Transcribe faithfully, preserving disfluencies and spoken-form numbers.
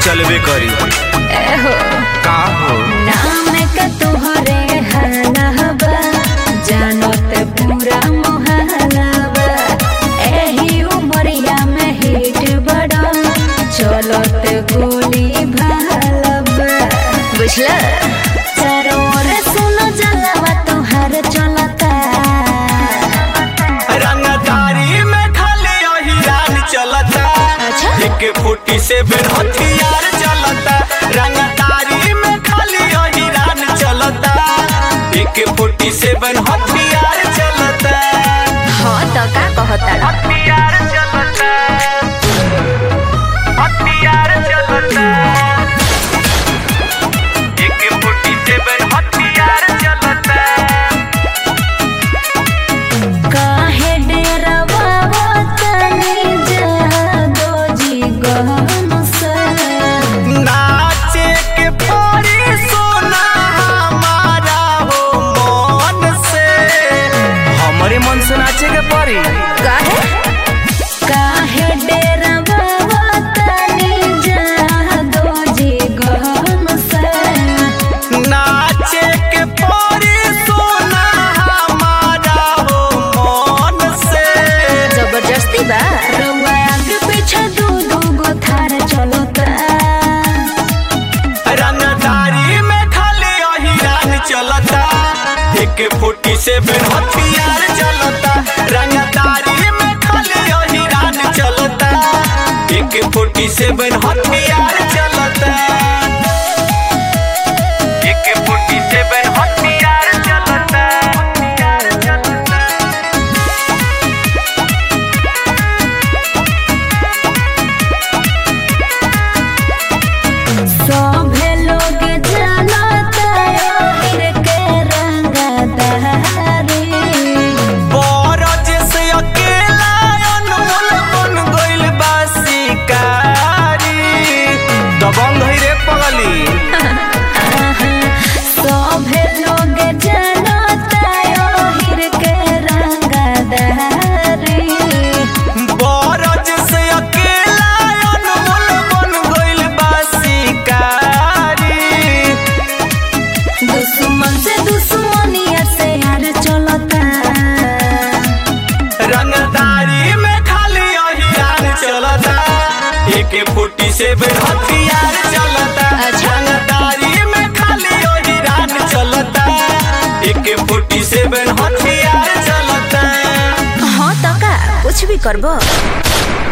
चलबे करी। एहो का हो नाम के तुहरे हलबा जानत पूरा मोहलबा एही उमरिया में हिट बड़ा चलत गोली भालबा बुझला सरोवर सुनो जलवा तुहर चलता रंगदारी में खाली अहिरान चलता। अच्छा एक फुटी से बेर हथियार चलता। रंगदारी में खाली अहिरान चलता। एक फुटी से बेर हथियार चलता। हाँ तो का कहता हथियार चलता। हथियार चलता। एक फुटी से बेर हथियार चलता। काहे डेरवा तनी जादो जी गहन से नाचे के परी सोना हमारा हो मन से। हमारे मन से नाचे के परी। काहे काहे डेरवा तनी जादो जी गहन से नाचे के परी सोना हमारा हो मन से। जबरदस्ती बा रउआ आगे पीछे दू दू गो थार चलता रंगदारी में खाली अहिरान चलता। एक फुटी से बेर हथियार चलता। रंगदारी में खाली अहिरान चलता। एक फुटी से बेर हथियार चलता। एक फुटी से बेर हथियार चलता। हथियार चलता। सभे लोग जानता हिर के रंगदारी बरज से अकेला अनमोल बन गइल बा शिकारी। दबंग है रे पगली। सभे लोग जानता हिर के रंगदारी बरज से अकेला अनमोल बन गइल बा शिकारी। दुश्मन से दुश्मनिया से यार चलता रंगदारी में खाली अहिरान चलता। एक फुटी से बेर हथियार चलता। अच्छा। रंगदारी में खाली अहिरान चलता। एक फुटी से बेर हथियार चलता। हाँ तो का कुछ भी करबो।